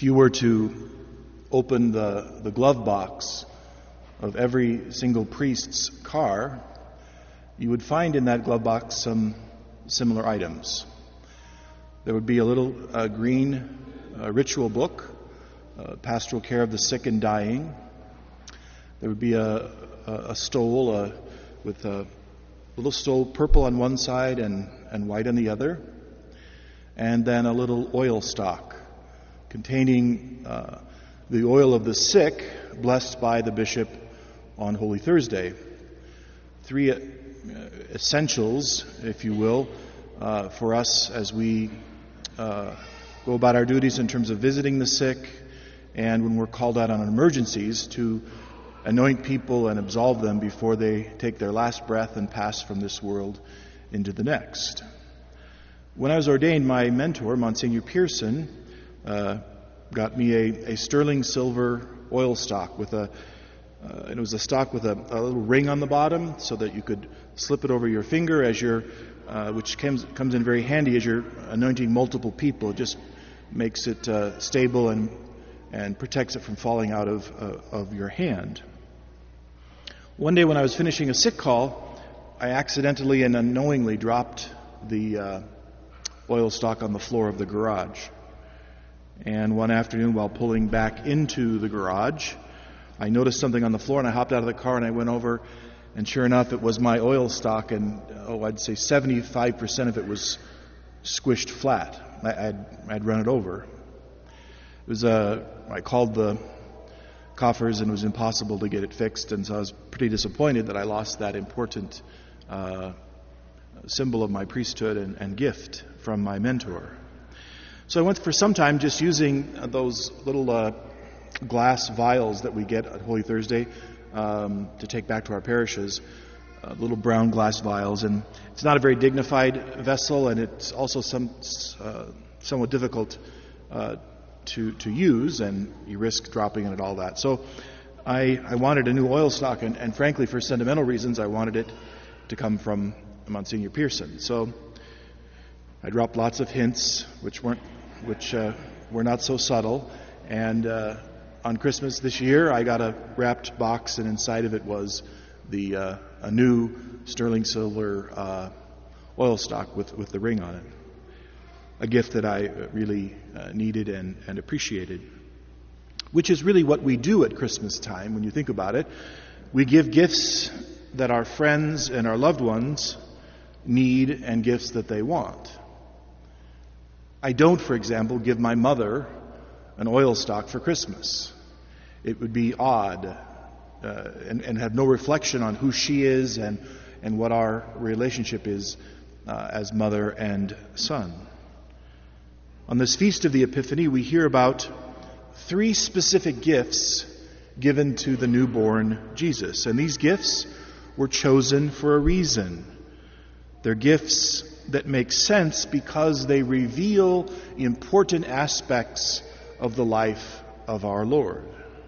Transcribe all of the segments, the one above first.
If you were to open the glove box of every single priest's car, you would find in that glove box some similar items. There would be a little green ritual book, Pastoral Care of the Sick and Dying. There would be a stole with a little stole, purple on one side and white on the other, and then a little oil stock containing the oil of the sick blessed by the bishop on Holy Thursday. Three essentials, if you will, for us as we go about our duties in terms of visiting the sick, and when we're called out on emergencies to anoint people and absolve them before they take their last breath and pass from this world into the next. When I was ordained, my mentor, Monsignor Pearson, got me a sterling silver oil stock with it was a stock with a little ring on the bottom so that you could slip it over your finger as which comes in very handy as you're anointing multiple people. It just makes it stable and protects it from falling out of your hand. One day when I was finishing a sick call, I accidentally and unknowingly dropped the oil stock on the floor of the garage. And one afternoon while pulling back into the garage, I noticed something on the floor and I hopped out of the car and I went over, and sure enough it was my oil stock, and I'd say 75% of it was squished flat. I'd run it over. It was I called the coffers and it was impossible to get it fixed, and so I was pretty disappointed that I lost that important symbol of my priesthood and gift from my mentor. So I went for some time just using those little glass vials that we get at Holy Thursday to take back to our parishes, little brown glass vials, and it's not a very dignified vessel, and it's also somewhat difficult to use, and you risk dropping it and all that. So I wanted a new oil stock, and frankly, for sentimental reasons, I wanted it to come from Monsignor Pearson. So I dropped lots of hints, which were not so subtle, and on Christmas this year, I got a wrapped box, and inside of it was a new sterling silver oil stock with the ring on it. A gift that I really needed and appreciated, which is really what we do at Christmas time when you think about it. We give gifts that our friends and our loved ones need and gifts that they want. I don't, for example, give my mother an oil stock for Christmas. It would be odd and have no reflection on who she is and what our relationship is as mother and son. On this Feast of the Epiphany, we hear about 3 specific gifts given to the newborn Jesus. And these gifts were chosen for a reason. They're gifts that make sense because they reveal important aspects of the life of our Lord.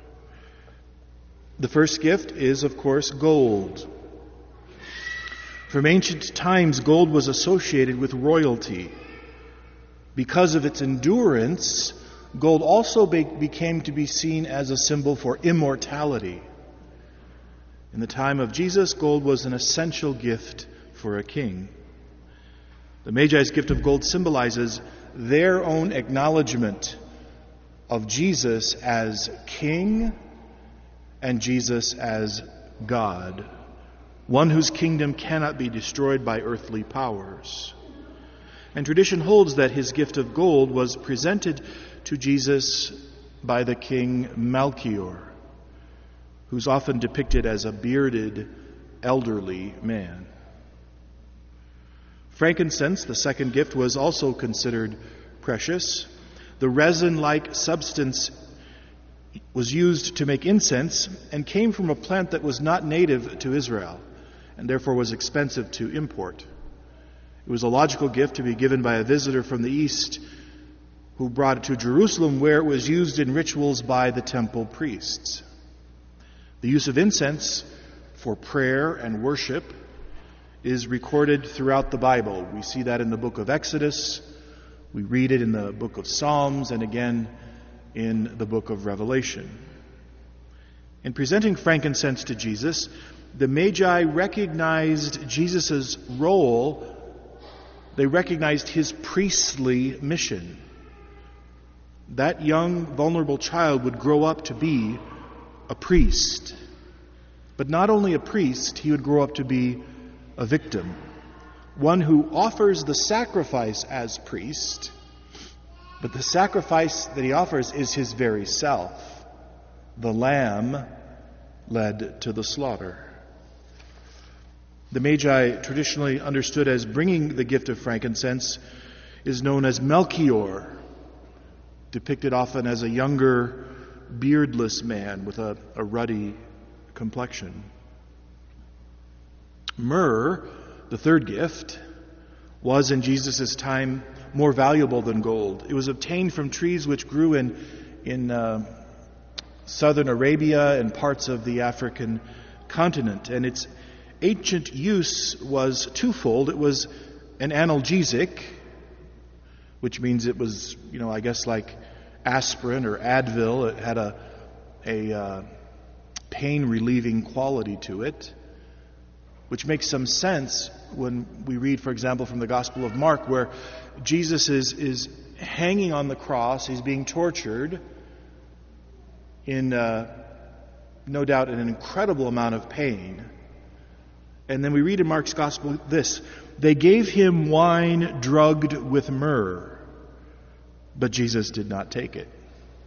The first gift is, of course, gold. From ancient times, gold was associated with royalty. Because of its endurance, gold also became to be seen as a symbol for immortality. In the time of Jesus, gold was an essential gift for a king. The Magi's gift of gold symbolizes their own acknowledgement of Jesus as king and Jesus as God, one whose kingdom cannot be destroyed by earthly powers. And tradition holds that his gift of gold was presented to Jesus by the king Melchior, who's often depicted as a bearded, elderly man. Frankincense, the second gift, was also considered precious. The resin-like substance was used to make incense and came from a plant that was not native to Israel and therefore was expensive to import. It was a logical gift to be given by a visitor from the East who brought it to Jerusalem, where it was used in rituals by the temple priests. The use of incense for prayer and worship is recorded throughout the Bible. We see that in the book of Exodus, we read it in the book of Psalms, and again in the book of Revelation. In presenting frankincense to Jesus, the Magi recognized Jesus' role. They recognized his priestly mission. That young, vulnerable child would grow up to be a priest. But not only a priest, he would grow up to be a victim. One who offers the sacrifice as priest, but the sacrifice that he offers is his very self, the lamb led to the slaughter. The Magi, traditionally understood as bringing the gift of frankincense, is known as Melchior, depicted often as a younger, beardless man with a ruddy complexion. Myrrh, the third gift, was in Jesus' time more valuable than gold. It was obtained from trees which grew in southern Arabia and parts of the African continent, and its ancient use was twofold. It was an analgesic, which means it was, I guess like aspirin or Advil. It had a pain-relieving quality to it, which makes some sense when we read, for example, from the Gospel of Mark, where Jesus is hanging on the cross. He's being tortured in, no doubt, an incredible amount of pain. And then we read in Mark's Gospel this: they gave him wine drugged with myrrh, but Jesus did not take it.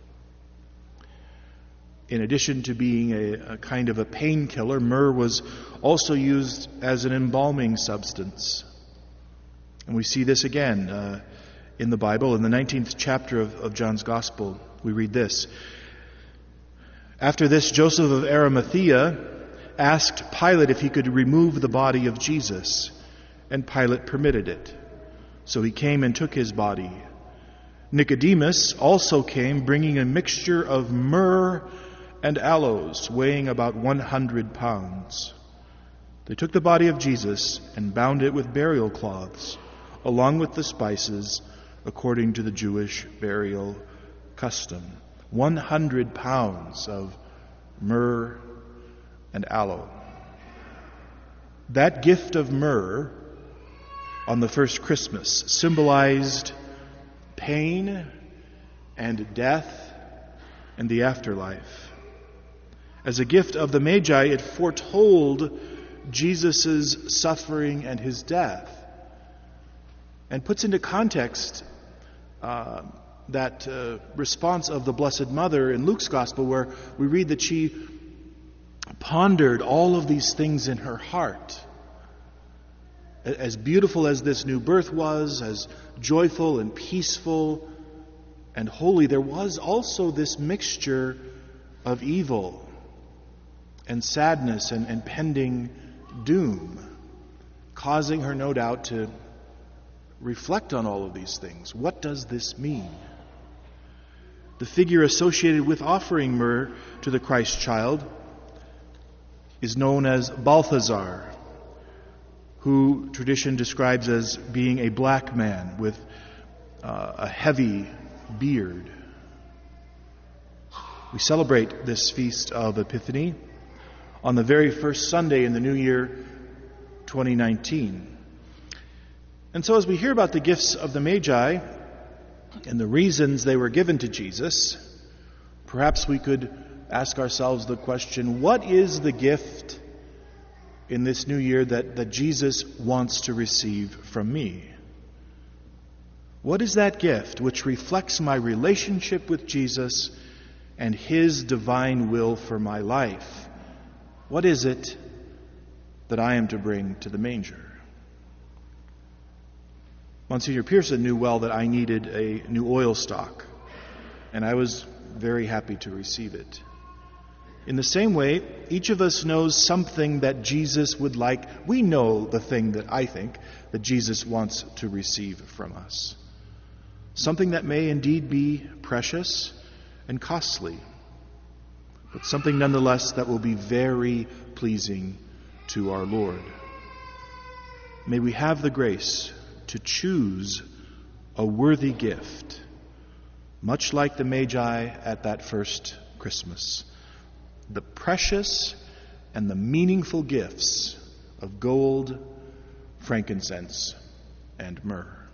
In addition to being a kind of a painkiller, myrrh was also used as an embalming substance. And we see this again in the Bible. In the 19th chapter of John's Gospel, we read this: after this, Joseph of Arimathea asked Pilate if he could remove the body of Jesus, and Pilate permitted it. So he came and took his body. Nicodemus also came, bringing a mixture of myrrh and aloes, weighing about 100 pounds. They took the body of Jesus and bound it with burial cloths, along with the spices, according to the Jewish burial custom. 100 pounds of myrrh and aloe. That gift of myrrh on the first Christmas symbolized pain and death and the afterlife. As a gift of the Magi, it foretold Jesus' suffering and his death, and puts into context that response of the Blessed Mother in Luke's Gospel, where we read that she pondered all of these things in her heart. As beautiful as this new birth was, as joyful and peaceful and holy, there was also this mixture of evil and sadness and pending doom, causing her, no doubt, to reflect on all of these things. What does this mean? The figure associated with offering myrrh to the Christ child is known as Balthazar, who tradition describes as being a black man with a heavy beard. We celebrate this feast of Epiphany on the very first Sunday in the new year 2019. And so as we hear about the gifts of the Magi and the reasons they were given to Jesus, perhaps we could ask ourselves the question, what is the gift in this new year that Jesus wants to receive from me? What is that gift which reflects my relationship with Jesus and his divine will for my life? What is it that I am to bring to the manger? Monsignor Pearson knew well that I needed a new oil stock, and I was very happy to receive it. In the same way, each of us knows something that Jesus would like. We know the thing that I think that Jesus wants to receive from us. Something that may indeed be precious and costly, but something nonetheless that will be very pleasing to our Lord. May we have the grace to choose a worthy gift much like the Magi at that first Christmas, the precious and the meaningful gifts of gold, frankincense, and myrrh.